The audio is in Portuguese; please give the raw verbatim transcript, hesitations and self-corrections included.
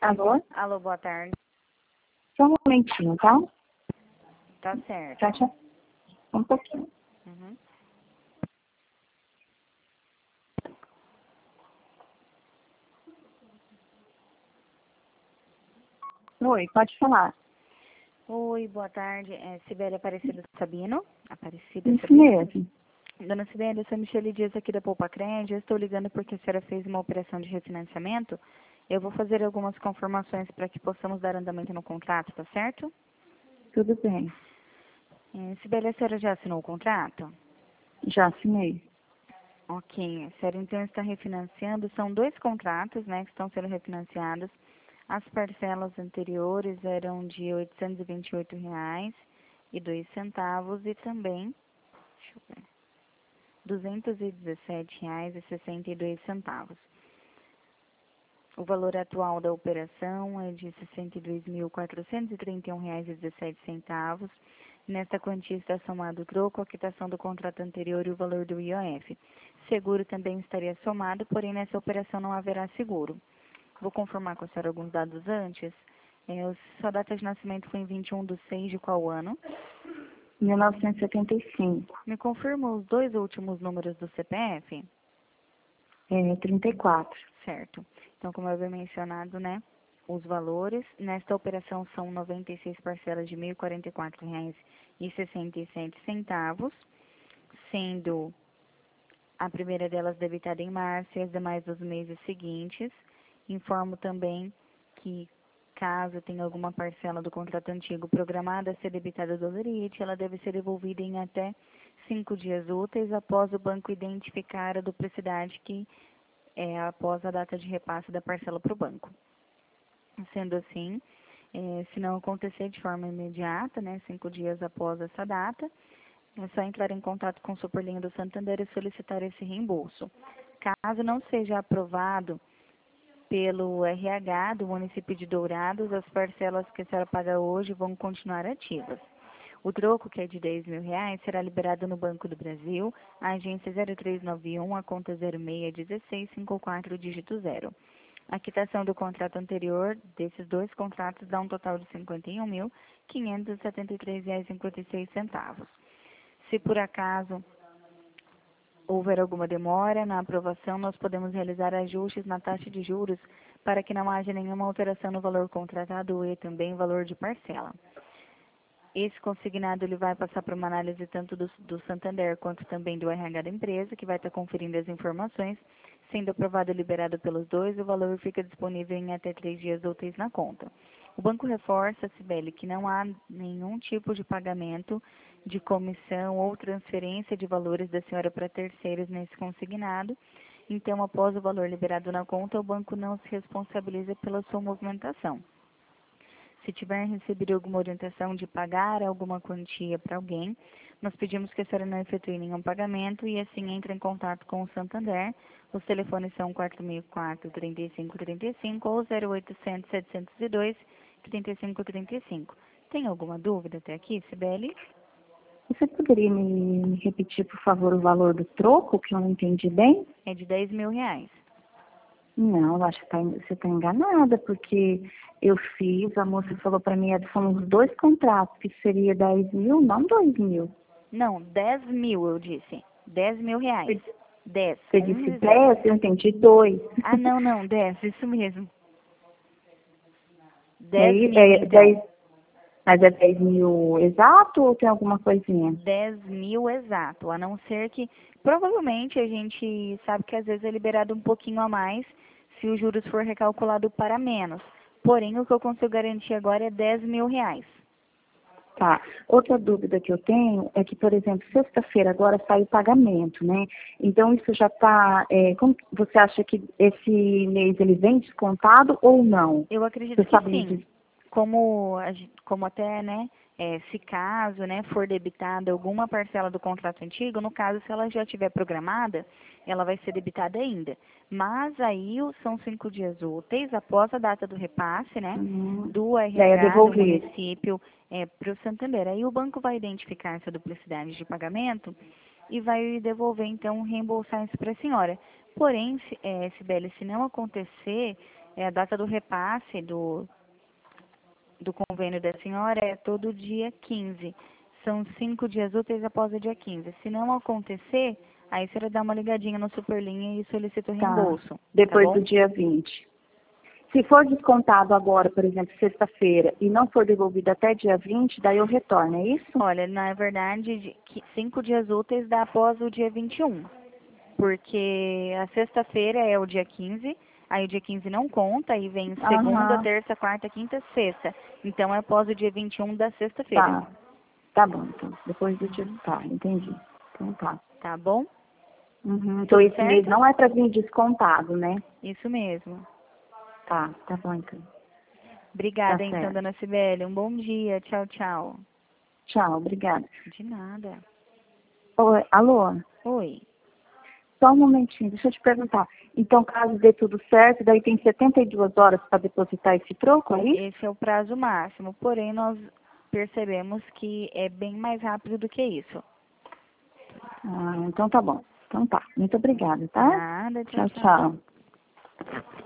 Alô? Alô, boa tarde. Só um momentinho, tá? Tá certo. Tá, já. Um pouquinho. Uhum. Oi, pode falar. Oi, boa tarde. É Cibele Aparecida Sabino. Aparecida Isso Sabino. mesmo. Dona Cibele, eu sou a Michele Dias aqui da Poupa Crédito. Eu estou ligando porque a senhora fez uma operação de refinanciamento. Eu vou fazer algumas confirmações para que possamos dar andamento no contrato, tá certo? Tudo bem. É, Cibele, a senhora já assinou o contrato? Já assinei. Ok, a senhora então está refinanciando. São dois contratos, né, que estão sendo refinanciados. As parcelas anteriores eram de oitocentos e vinte e oito reais e dois centavos e também, deixa eu ver, duzentos e dezessete reais e sessenta e dois centavos. O valor atual da operação é de sessenta e dois mil quatrocentos e trinta e um reais e dezessete centavos. Nesta quantia está somado o troco, a quitação do contrato anterior e o valor do I O F. Seguro também estaria somado, porém nessa operação não haverá seguro. Vou confirmar com a senhora alguns dados antes. É, o- sua data de nascimento foi em vinte e um de seis de qual ano? mil novecentos e setenta e cinco. Me confirma os dois últimos números do C P F? É, trinta e quatro. Certo. Então, como eu havia mencionado, né, os valores, nesta operação são noventa e seis parcelas de mil e quarenta e quatro reais e sessenta e sete centavos, sendo a primeira delas debitada em março e as demais dos meses seguintes. Informo também que, caso tenha alguma parcela do contrato antigo programada a ser debitada do Lerite, ela deve ser devolvida em até cinco dias úteis após o banco identificar a duplicidade que é após a data de repasse da parcela para o banco. Sendo assim, é, se não acontecer de forma imediata, né, cinco dias após essa data, é só entrar em contato com o Superlinha do Santander e solicitar esse reembolso. Caso não seja aprovado pelo R H do município de Dourados, as parcelas que a senhora paga hoje vão continuar ativas. O troco, que é de dez mil reais, será liberado no Banco do Brasil, a agência zero três nove um, a conta zero seis um seis cinco quatro, dígito zero. A quitação do contrato anterior desses dois contratos dá um total de cinquenta e um mil quinhentos e setenta e três reais e cinquenta e seis centavos. Se por acaso houver alguma demora na aprovação, nós podemos realizar ajustes na taxa de juros para que não haja nenhuma alteração no valor contratado e também valor de parcela. Esse consignado ele vai passar por uma análise tanto do, do Santander quanto também do R H da empresa, que vai estar conferindo as informações. Sendo aprovado e liberado pelos dois, o valor fica disponível em até três dias úteis na conta. O banco reforça, Cibele, que não há nenhum tipo de pagamento de comissão ou transferência de valores da senhora para terceiros nesse consignado. Então, após o valor liberado na conta, o banco não se responsabiliza pela sua movimentação. Se tiver recebido alguma orientação de pagar alguma quantia para alguém, nós pedimos que a senhora não efetue nenhum pagamento e assim entre em contato com o Santander. Os telefones são quatro mil e quatro, trinta e cinco trinta e cinco ou zero oitocentos, setecentos e dois, trinta e cinco trinta e cinco. Tem alguma dúvida até aqui, Cibele? Você poderia me, me repetir, por favor, o valor do troco, que eu não entendi bem? É de dez mil reais. Não, eu acho que tá, você está enganada, porque eu fiz, a moça falou para mim, são os dois contratos, que seria dez mil, não dois mil. Não, dez mil eu disse. dez mil reais. dez. Você Um disse e zero. dez, eu entendi dois. Ah, não, não, dez, isso mesmo. É, dez mil, é, então. dez, mas é dez mil exato ou tem alguma coisinha? dez mil exato, a não ser que, provavelmente, a gente sabe que às vezes é liberado um pouquinho a mais se o juros for recalculado para menos. Porém, o que eu consigo garantir agora é dez mil reais. Tá. Outra dúvida que eu tenho é que, por exemplo, sexta-feira agora sai o pagamento, né? Então, isso já está... É, como você acha que esse mês ele vem descontado ou não? Eu acredito Você que sabe me sim. dizer? Como, a gen- como até, né, é, se caso, né, for debitada alguma parcela do contrato antigo, no caso, se ela já estiver programada, ela vai ser debitada ainda. Mas aí o- são cinco dias úteis após a data do repasse, né, Uhum. do Daí é R H, do devolver. município, é, para o Santander. Aí o banco vai identificar essa duplicidade de pagamento e vai devolver, então, reembolsar isso para a senhora. Porém, se, é, Sibeli, se não acontecer É, a data do repasse do, do convênio da senhora é todo dia quinze. São cinco dias úteis após o dia quinze. Se não acontecer, aí a senhora dá uma ligadinha no Superlinha e solicita o Tá. reembolso. Depois Tá do bom? dia vinte. Se for descontado agora, por exemplo, sexta-feira, e não for devolvido até dia vinte, daí eu retorno, é isso? Olha, na verdade, de- que- cinco dias úteis dá após o dia vinte e um. Porque a sexta-feira é o dia quinze, aí o dia quinze não conta, aí vem segunda, Aham, terça, quarta, quinta, sexta. Então é após o dia vinte e um da sexta-feira. tá. Tá bom, então. Depois do dia... Tá, entendi. Então tá. Tá bom? Uhum. Então Tudo esse mês certo? não é para vir descontado, né? Isso mesmo. Tá, tá bom então. Tá Obrigada, então, certo. dona Cibele. Um bom dia. Tchau, tchau. Tchau, obrigada. De nada. Oi, alô? Oi. Só um momentinho, deixa eu te perguntar. Então, caso dê tudo certo, daí tem setenta e duas horas para depositar esse troco, é isso? Esse é o prazo máximo, porém nós percebemos que é bem mais rápido do que isso. Ah, então tá bom. Então tá. Muito obrigada, tá? Nada, tchau, Tchau, tchau. tchau.